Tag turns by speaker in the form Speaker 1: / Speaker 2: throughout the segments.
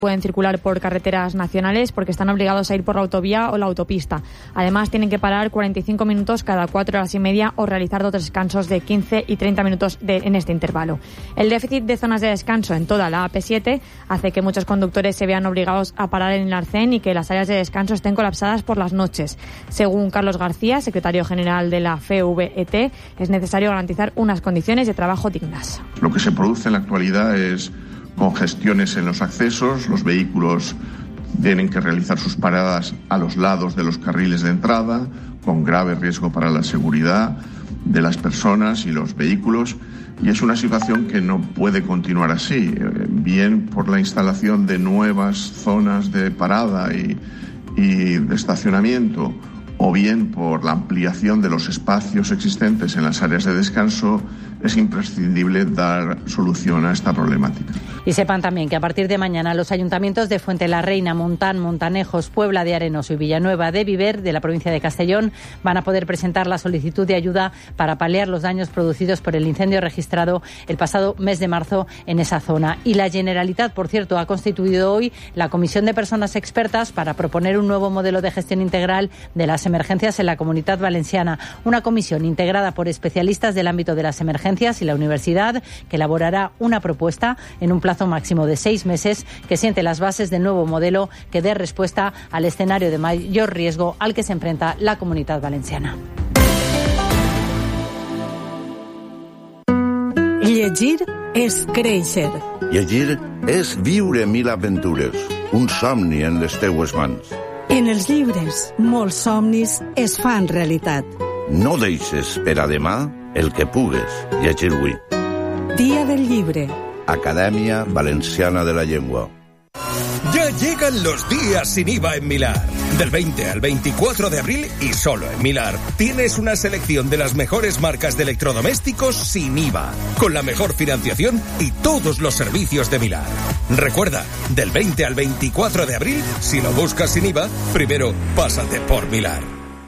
Speaker 1: Pueden circular por carreteras nacionales porque están obligados a ir por la autovía o la autopista. Además, tienen que parar 45 minutos cada 4 horas y media o realizar 2 descansos de 15 y 30 minutos en este intervalo. El déficit de zonas de descanso en toda la AP7 hace que muchos conductores se vean obligados a parar en el arcén y que las áreas de descanso estén colapsadas por las noches. Según Carlos García, secretario general de la FVET, es necesario garantizar unas condiciones de trabajo dignas.
Speaker 2: Lo que se produce en la actualidad es congestiones en los accesos, los vehículos tienen que realizar sus paradas a los lados de los carriles de entrada, con grave riesgo para la seguridad de las personas y los vehículos, y es una situación que no puede continuar así, bien por la instalación de nuevas zonas de parada y de estacionamiento, o bien por la ampliación de los espacios existentes en las áreas de descanso. Es imprescindible dar solución a esta problemática.
Speaker 3: Y sepan también que a partir de mañana los ayuntamientos de Fuente la Reina, Montán, Montanejos, Puebla de Arenoso y Villanueva de Viver, de la provincia de Castellón, van a poder presentar la solicitud de ayuda para paliar los daños producidos por el incendio registrado el pasado mes de marzo en esa zona. Y la Generalitat, por cierto, ha constituido hoy la Comisión de Personas Expertas para proponer un nuevo modelo de gestión integral de las emergencias en la Comunitat Valenciana. Una comisión integrada por especialistas del ámbito de las emergencias y la universidad, que elaborará una propuesta en un plazo máximo de 6 meses que siente las bases del nuevo modelo que dé respuesta al escenario de mayor riesgo al que se enfrenta la Comunitat Valenciana.
Speaker 4: Llegir és créixer.
Speaker 5: Llegir és viure 1000 aventures, un somni en les teues mans.
Speaker 4: En els llibres, molts somnis es fan realitat.
Speaker 5: No deixes per a demà el que pugues llegir avui.
Speaker 4: Dia del llibre.
Speaker 5: Academia Valenciana de la Llengua.
Speaker 6: Ya llegan los días sin IVA en Milar. Del 20 al 24 de abril y solo en Milar tienes una selección de las mejores marcas de electrodomésticos sin IVA, con la mejor financiación y todos los servicios de Milar. Recuerda, del 20 al 24 de abril, si lo buscas sin IVA, primero pásate por Milar.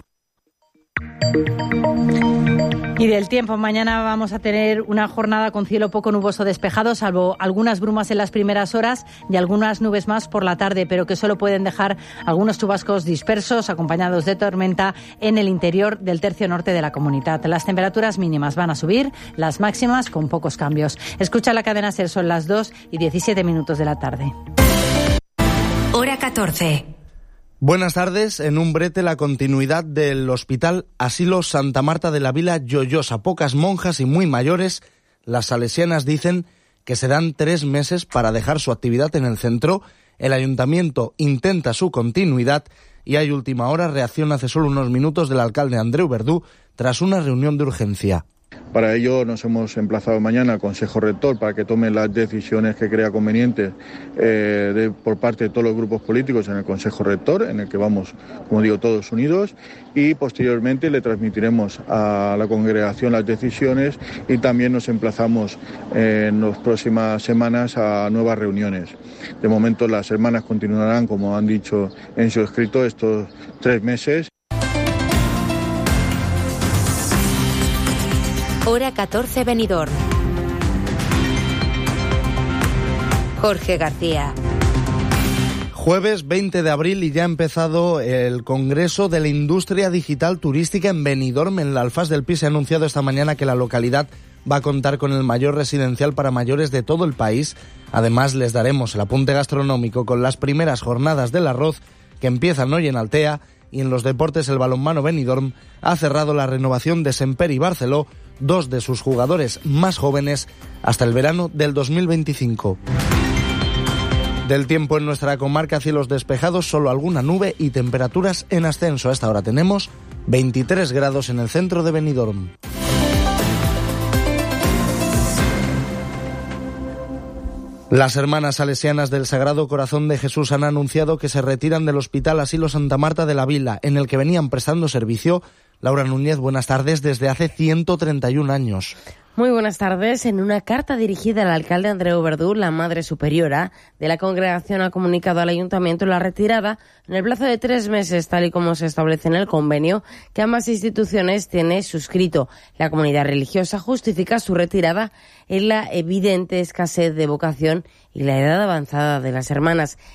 Speaker 3: Y del tiempo, mañana vamos a tener una jornada con cielo poco nuboso despejado, salvo algunas brumas en las primeras horas y algunas nubes más por la tarde, pero que solo pueden dejar algunos chubascos dispersos acompañados de tormenta en el interior del tercio norte de la comunidad. Las temperaturas mínimas van a subir, las máximas con pocos cambios. Escucha la cadena SER, son las 2:17 de la tarde.
Speaker 7: Hora 14.
Speaker 8: Buenas tardes. En un brete, la continuidad del Hospital Asilo Santa Marta de la Vila Lloyosa. Pocas monjas y muy mayores. Las salesianas dicen que serán 3 meses para dejar su actividad en el centro. El ayuntamiento intenta su continuidad y hay última hora reacción hace solo unos minutos del alcalde Andreu Verdú tras una reunión de urgencia.
Speaker 9: Para ello nos hemos emplazado mañana al Consejo Rector para que tome las decisiones que crea convenientes por parte de todos los grupos políticos en el Consejo Rector, en el que vamos, como digo, todos unidos, y posteriormente le transmitiremos a la congregación las decisiones y también nos emplazamos en las próximas semanas a nuevas reuniones. De momento las hermanas continuarán, como han dicho en su escrito, estos 3 meses.
Speaker 7: Hora 14, Benidorm. Jorge García.
Speaker 8: Jueves 20 de abril y ya ha empezado el Congreso de la Industria Digital Turística en Benidorm, en la Alfaz del Pi. Se ha anunciado esta mañana que la localidad va a contar con el mayor residencial para mayores de todo el país. Además, les daremos el apunte gastronómico con las primeras jornadas del arroz que empiezan hoy en Altea. Y en los deportes, el balonmano Benidorm ha cerrado la renovación de Semper y Barceló, 2 de sus jugadores más jóvenes, hasta el verano del 2025. Del tiempo en nuestra comarca, cielos despejados, solo alguna nube y temperaturas en ascenso. A esta hora tenemos 23 grados en el centro de Benidorm. Las hermanas salesianas del Sagrado Corazón de Jesús han anunciado que se retiran del Hospital Asilo Santa Marta de la Vila, en el que venían prestando servicio Laura Núñez, buenas tardes. Desde hace 131 años.
Speaker 10: Muy buenas tardes. En una carta dirigida al alcalde Andreu Verdú, la Madre Superiora de la Congregación ha comunicado al Ayuntamiento la retirada en el plazo de 3 meses, tal y como se establece en el convenio que ambas instituciones tienen suscrito. La comunidad religiosa justifica su retirada en la evidente escasez de vocación y la edad avanzada de las hermanas.